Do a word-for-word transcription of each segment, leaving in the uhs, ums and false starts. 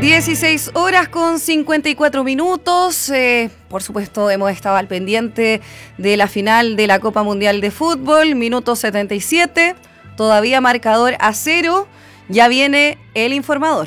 dieciséis horas con cincuenta y cuatro minutos. Eh, por supuesto, hemos estado al pendiente de la final de la Copa Mundial de Fútbol, minuto setenta y siete. Todavía marcador a cero. Ya viene el informador.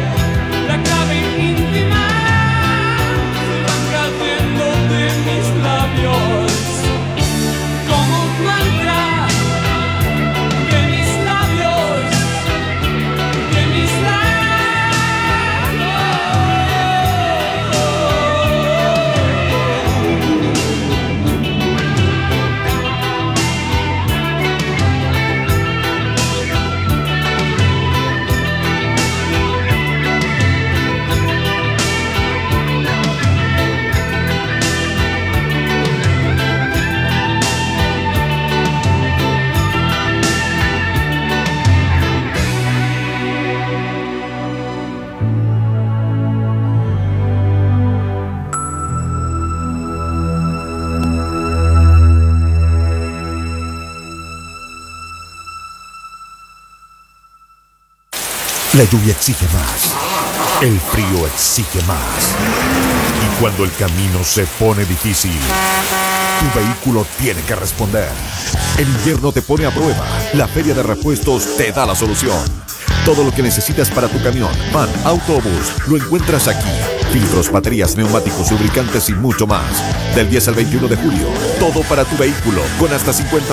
La clave íntima se van cayendo de mis labios. La lluvia exige más. El frío exige más. Y cuando el camino se pone difícil, tu vehículo tiene que responder. El invierno te pone a prueba. La Feria de Repuestos te da la solución. Todo lo que necesitas para tu camión, van, autobús, lo encuentras aquí. Filtros, baterías, neumáticos, lubricantes y mucho más. Del diez al veintiuno de julio, todo para tu vehículo, con hasta cincuenta